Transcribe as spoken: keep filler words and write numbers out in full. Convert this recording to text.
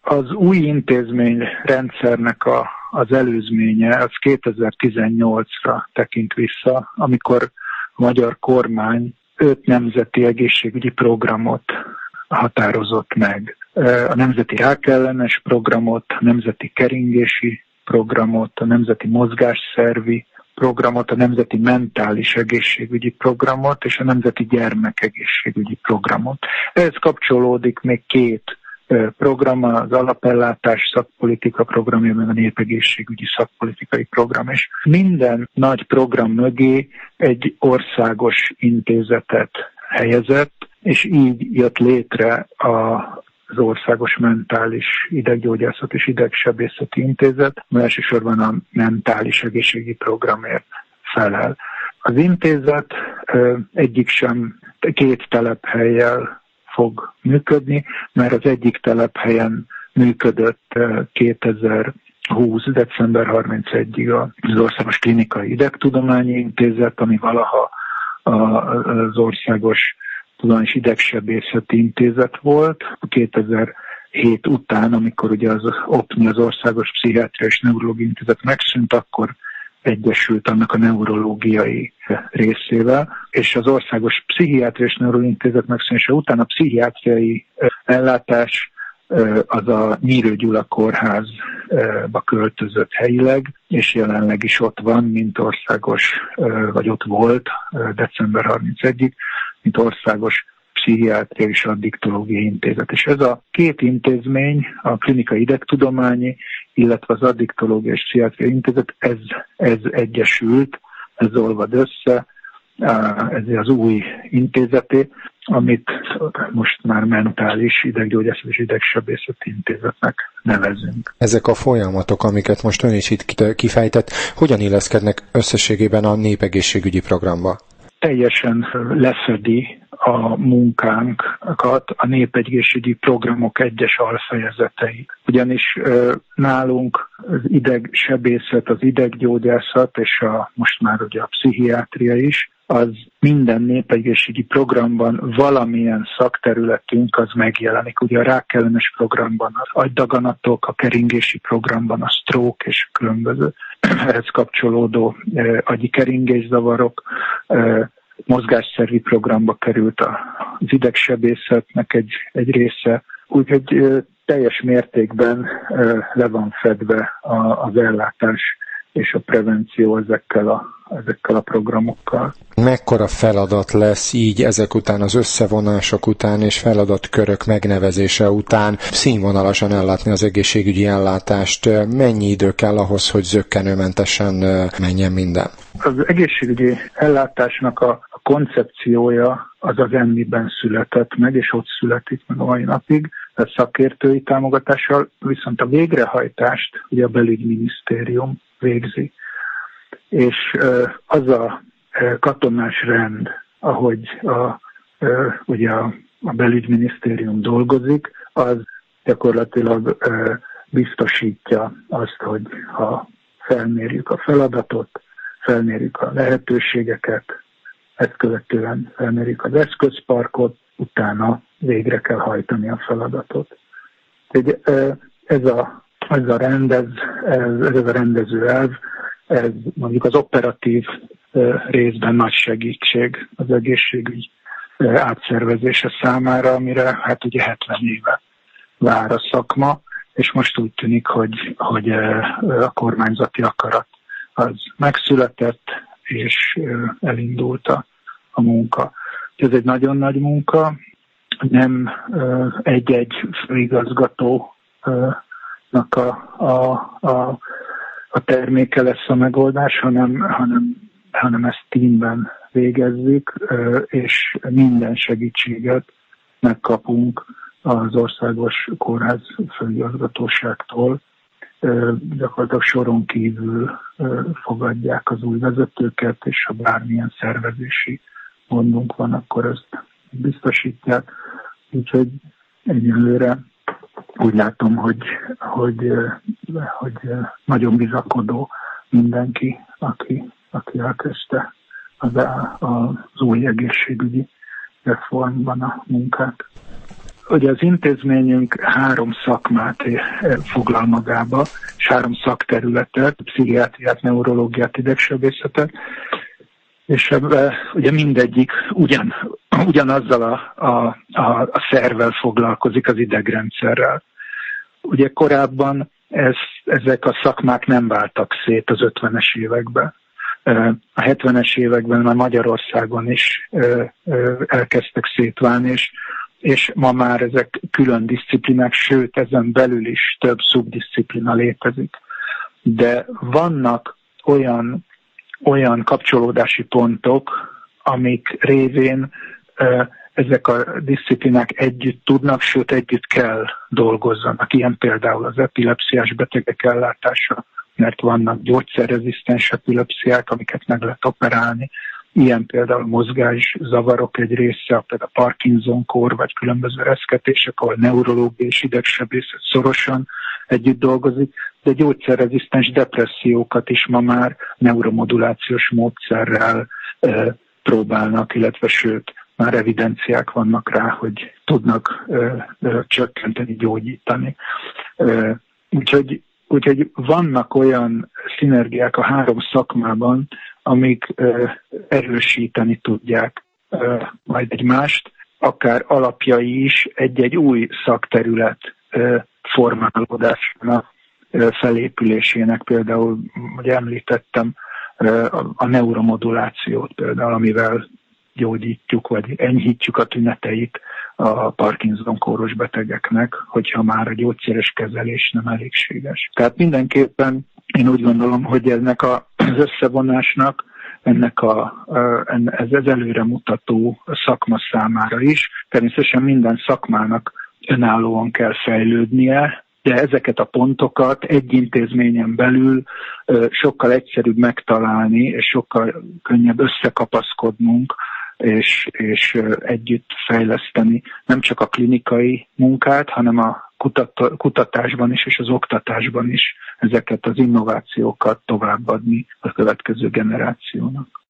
Az új intézményrendszernek a, az előzménye az kétezer-tizennyolcra tekint vissza, amikor a magyar kormány öt nemzeti egészségügyi programot határozott meg. A nemzeti rákellenes programot, a nemzeti keringési programot, a nemzeti mozgásszervi programot, a nemzeti mentális egészségügyi programot és a nemzeti gyermekegészségügyi programot. Ehhez kapcsolódik még két program, az alapellátás szakpolitika programja, meg a népegészségügyi szakpolitikai program, és minden nagy program mögé egy országos intézetet helyezett, és így jött létre a az Országos Mentális Ideggyógyászat és Idegsebészeti Intézet, amely elsősorban a mentális egészségügyi programért felel. Az intézet egyik sem két telephellyel fog működni, mert az egyik telephelyen működött kétezer-húsz. december harmincegyedikéig az Országos Klinikai Idegtudományi Intézet, ami valaha az Országos Tudományos Idegsebészeti Intézet volt. kétezer-hét után, amikor ugye az o pé en i, az Országos Pszichiátriai és Neurológiai Intézet megszűnt, akkor egyesült annak a neurológiai részével, és az Országos Pszichiátriai és Neurológiai Intézet megszűnése után a pszichiátriai ellátás az a Nyírő Gyula kórházba költözött helyileg, és jelenleg is ott van, mint országos, vagy ott volt december harmincegyedikéig, mint Országos Pszichiátriai és Addiktológiai Intézet. És ez a két intézmény, a Klinikai Idegtudományi, illetve az Addiktológiai és Pszichiátriai Intézet, ez, ez egyesült, ez olvad össze, ez az új intézeté, amit most már mentális ideggyógyászat és idegsebészeti intézetnek nevezünk. Ezek a folyamatok, amiket most ön is itt kifejtett, hogyan illeszkednek összességében a népegészségügyi programba? Teljesen lefedi a munkánkat a népegészségügyi programok egyes alfejezetei. Ugyanis nálunk az idegsebészet, az ideggyógyászat és a, most már ugye a pszichiátria is, az minden népegészségügyi programban valamilyen szakterületünk az megjelenik. Ugye a rákellenes programban az agydaganatok, a keringési programban a stroke és különböző ehhez kapcsolódó eh, agyi keringészavarok, eh, mozgásszervi programba került az idegsebészetnek egy, egy része. Úgyhogy eh, teljes mértékben eh, le van fedve a, az ellátás és a prevenció ezekkel a, ezekkel a programokkal. Mekkora feladat lesz így ezek után, az összevonások után és feladatkörök megnevezése után színvonalasan ellátni az egészségügyi ellátást? Mennyi idő kell ahhoz, hogy zökkenőmentesen menjen minden? Az egészségügyi ellátásnak a, a koncepciója az az em i-ben született meg, és ott születik meg a mai napig, a szakértői támogatással, viszont a végrehajtást ugye a belügyminisztérium végzi. És az a katonás rend, ahogy a, ugye a, a belügyminisztérium dolgozik, az gyakorlatilag biztosítja azt, hogy ha felmérjük a feladatot, felmérjük a lehetőségeket, ezt követően felmérjük az eszközparkot, utána végre kell hajtani a feladatot. Tehát ez a, ez a rendez, ez, ez a rendező elv, ez mondjuk az operatív részben nagy segítség az egészségügy átszervezése számára, amire hát ugye hetven éve vár a szakma, és most úgy tűnik, hogy, hogy a kormányzati akarat az megszületett, és elindult a, a munka. Ez egy nagyon nagy munka, nem egy-egy főigazgatónak a, a, a, a terméke lesz a megoldás, hanem, hanem, hanem ezt teamben végezzük, és minden segítséget megkapunk az Országos Kórház főigazgatóságtól. Gyakorlatilag soron kívül fogadják az új vezetőket, és ha bármilyen szervezési gondunk van, akkor ezt biztosítják. Úgyhogy egyelőre úgy látom, hogy, hogy, hogy nagyon bizakodó mindenki, aki, aki elkezdte az, az új egészségügyi reformban a munkát. Ugye az intézményünk három szakmát foglal magába, és három szakterületet, pszichiátriát, neurológiát, idegsebészetet, és ebben ugye mindegyik ugyan, ugyanazzal a, a, a, a szervvel foglalkozik, az idegrendszerrel. Ugye korábban ez, ezek a szakmák nem váltak szét az ötvenes években. A hetvenes években már Magyarországon is elkezdtek szétválni, és, és ma már ezek külön disziplinák, sőt ezen belül is több szubdiszciplina létezik. De vannak olyan, olyan kapcsolódási pontok, amik révén ezek a disziplinák együtt tudnak, sőt együtt kell dolgozzanak. Ilyen például az epilepsziás betegek ellátása, mert vannak gyógyszerrezisztens epilepsziák, amiket meg lehet operálni. Ilyen például mozgászavarok egy része, például a Parkinson-kór, vagy különböző reszketések, ahol neurológia és idegsebészet szorosan együtt dolgozik, de gyógyszerrezisztens depressziókat is ma már neuromodulációs módszerrel e, próbálnak, illetve sőt, már evidenciák vannak rá, hogy tudnak e, e, csökkenteni, gyógyítani. E, úgyhogy Úgyhogy vannak olyan szinergiák a három szakmában, amik ö, erősíteni tudják ö, majd egymást, akár alapjai is egy-egy új szakterület ö, formálódásának, ö, felépülésének. Például, ugye említettem, ö, a, a neuromodulációt például, amivel gyógyítjuk, vagy enyhítjük a tüneteit a Parkinson-kóros betegeknek, hogyha már a gyógyszeres kezelés nem elégséges. Tehát mindenképpen én úgy gondolom, hogy ennek az összevonásnak, ennek a, ez az előremutató szakma számára is, természetesen minden szakmának önállóan kell fejlődnie, de ezeket a pontokat egy intézményen belül sokkal egyszerűbb megtalálni, és sokkal könnyebb összekapaszkodnunk, és, és együtt fejleszteni nem csak a klinikai munkát, hanem a kutat, kutatásban is és az oktatásban is ezeket az innovációkat továbbadni a következő generációnak.